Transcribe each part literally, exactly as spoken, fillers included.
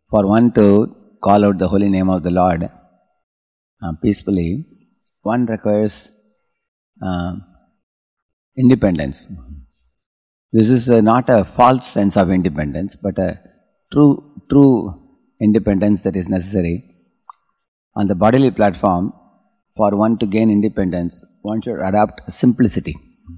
for one to call out the holy name of the Lord uh, peacefully, one requires uh, independence. This is uh, not a false sense of independence, but a true, true independence that is necessary. On the bodily platform, for one to gain independence, one should adopt simplicity.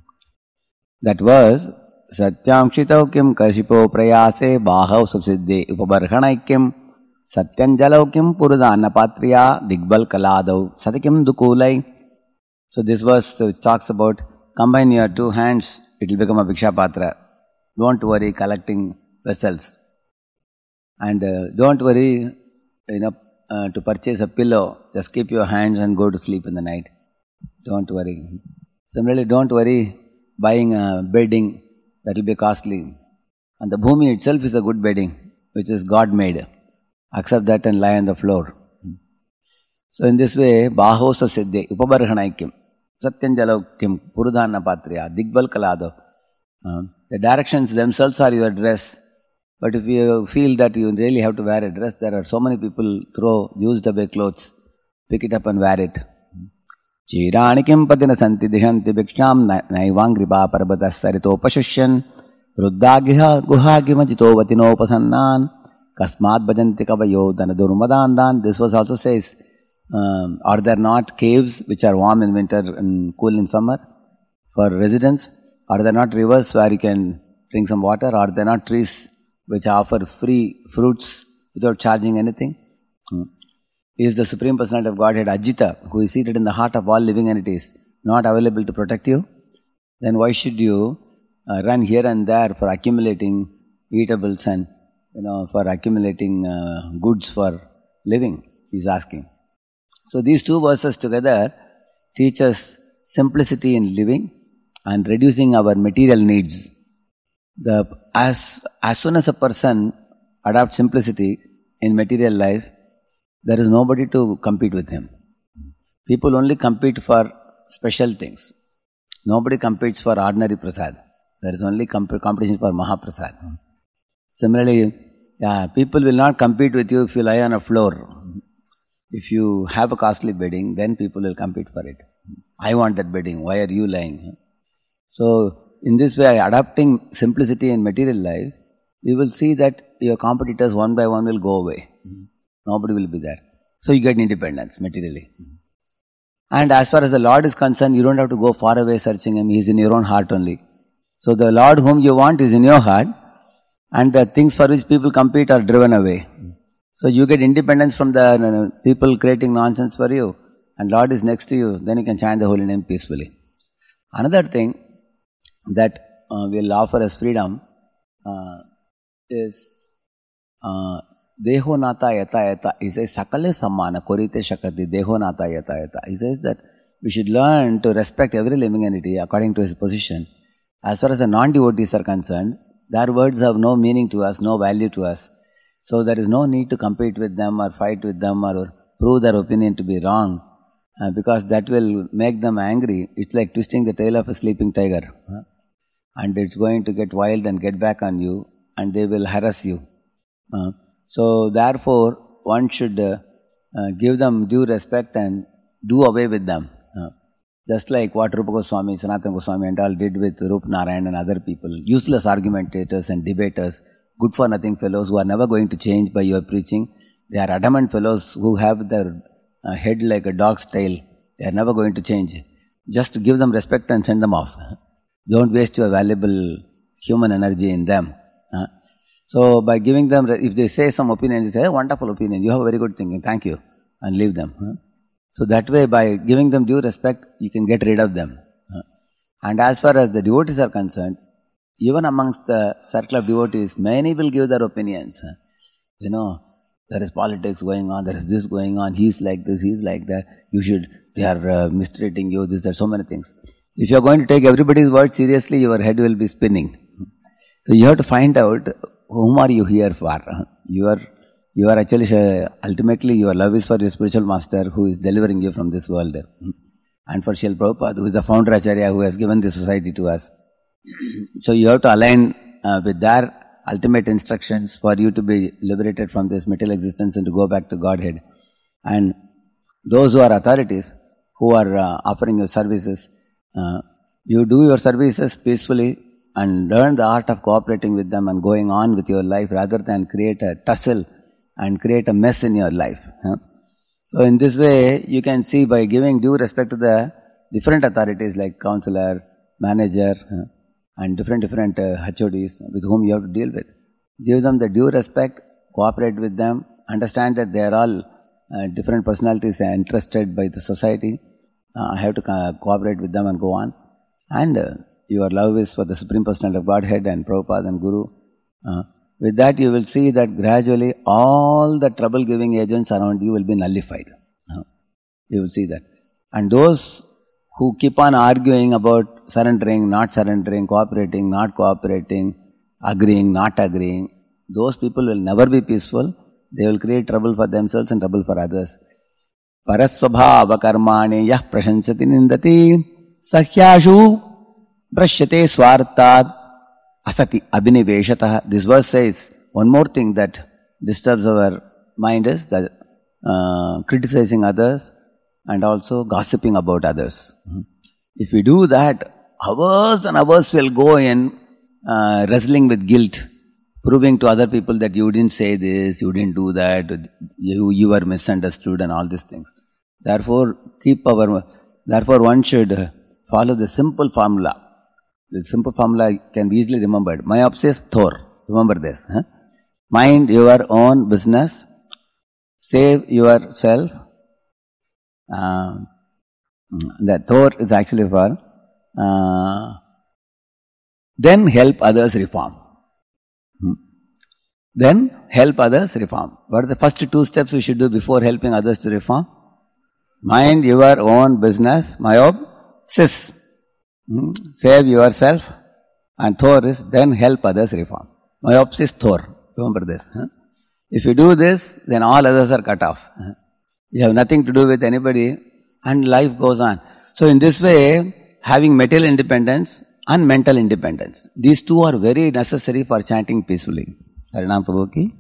That verse, Satyam Kshitau Kim Kashipo Prayase Bahav Subsiddhe Upabarhanaikim Satyanjalau Kim Purudana Patriya Digbal Kaladau Satikim Dukulai. So this verse which talks about combine your two hands, it will become a Bhiksha Patra. Don't worry collecting vessels. And uh, don't worry, you know, uh, to purchase a pillow, just keep your hands and go to sleep in the night. Don't worry. Similarly, don't worry buying a bedding, that will be costly. And the bhumi itself is a good bedding, which is God made. Accept that and lie on the floor. So in this way, Bahosa Siddhe, Upabarhanaikim, Satyanjalaukim, Purudhana Patriya, Digbal Kalado. Uh, the directions themselves are your dress. But if you feel that you really have to wear a dress, there are so many people throw used away clothes. Pick it up and wear it. Chiranikim padina santi dishanti bhiksham naivangripa parabhatas saritopashushan ruddagya guhagima jitovatinopasannan kasmat bhajanti kavayo danadurmadandan. This verse also says, um, are there not caves which are warm in winter and cool in summer for residents? Are there not rivers where you can drink some water? Are there not trees which offer free fruits without charging anything? Hmm. Is the Supreme Personality of Godhead Ajita, who is seated in the heart of all living entities, not available to protect you? Then why should you uh, run here and there for accumulating eatables and, you know, for accumulating uh, goods for living? He is asking. So these two verses together teach us simplicity in living and reducing our material needs. The as as soon as a person adopts simplicity in material life, there is nobody to compete with him. People only compete for special things. Nobody competes for ordinary prasad. There is only comp- competition for Mahaprasad. Similarly, yeah, people will not compete with you if you lie on a floor. If you have a costly bedding, then people will compete for it. I want that bedding. Why are you lying? So, in this way, adopting simplicity in material life, you will see that your competitors one by one will go away. Nobody will be there. So you get independence materially. And as far as the Lord is concerned, you don't have to go far away searching Him. He is in your own heart only. So the Lord whom you want is in your heart, and the things for which people compete are driven away. So you get independence from the people creating nonsense for you, and Lord is next to you, then you can chant the holy name peacefully. Another thing that uh, will offer us freedom uh, is uh, Deho nata yata yata. He says, Sakale samana korite shakati deho nata yata yata. He says that we should learn to respect every living entity according to his position. As far as the non-devotees are concerned, their words have no meaning to us, no value to us. So there is no need to compete with them or fight with them or prove their opinion to be wrong, uh, because that will make them angry. It's like twisting the tail of a sleeping tiger. Huh? And it's going to get wild and get back on you, and they will harass you. Uh, so therefore, one should uh, uh, give them due respect and do away with them. Uh, just like what Rupa Goswami, Sanatana Goswami and all did with Rup Narayan and other people, useless argumentators and debaters, good for nothing fellows who are never going to change by your preaching. They are adamant fellows who have their uh, head like a dog's tail. They are never going to change. Just give them respect and send them off. Don't waste your valuable human energy in them. Uh, so by giving them, if they say some opinion, you say, hey, wonderful opinion, you have a very good thinking, thank you, and leave them. Uh. So that way, by giving them due respect, you can get rid of them. Uh. And as far as the devotees are concerned, even amongst the circle of devotees, many will give their opinions. Uh. You know, there is politics going on, there is this going on, he is like this, he is like that, you should, they are uh, mistreating you, this, there are so many things. If you are going to take everybody's word seriously, your head will be spinning. So you have to find out, whom are you here for? You are, you are actually, ultimately your love is for your spiritual master who is delivering you from this world. And for Srila Prabhupada, who is the founder Acharya, who has given this society to us. So you have to align uh, with their ultimate instructions for you to be liberated from this material existence and to go back to Godhead. And those who are authorities, who are uh, offering you services, uh, you do your services peacefully and learn the art of cooperating with them and going on with your life rather than create a tussle and create a mess in your life. Huh? So in this way, you can see by giving due respect to the different authorities like counselor, manager, huh? and different different uh, H O Ds with whom you have to deal with. Give them the due respect, cooperate with them, understand that they are all uh, different personalities and interested by the society. I uh, have to co- cooperate with them and go on. And uh, your love is for the Supreme Personality of Godhead and Prabhupada and Guru. Uh, with that you will see that gradually all the trouble-giving agents around you will be nullified. Uh, you will see that. And those who keep on arguing about surrendering, not surrendering, cooperating, not cooperating, agreeing, not agreeing, those people will never be peaceful. They will create trouble for themselves and trouble for others. Parasvabhava karmani yah prashansati nindati sahyashu prashyate swartad asati abhiniveshatah. This verse says one more thing that disturbs our mind is that uh, criticizing others and also gossiping about others. Mm-hmm. If we do that, hours and hours will go in uh, wrestling with guilt, proving to other people that you didn't say this, you didn't do that, you, you were misunderstood and all these things. Therefore, keep our, therefore one should follow the simple formula. The simple formula can be easily remembered. Mayopsis Thor. Remember this. Huh? Mind your own business. Save yourself. Uh, that Thor is actually for uh, then help others reform. Hmm. Then help others reform. What are the first two steps we should do before helping others to reform? Mind your own business. Mayopsis. Hmm. Save yourself. And Thor is then help others reform. Mayopsis Thor. Remember this. Huh? If you do this, then all others are cut off. Huh? You have nothing to do with anybody and life goes on. So in this way, having material independence and mental independence, these two are very necessary for chanting peacefully. Harinam Prabhu ki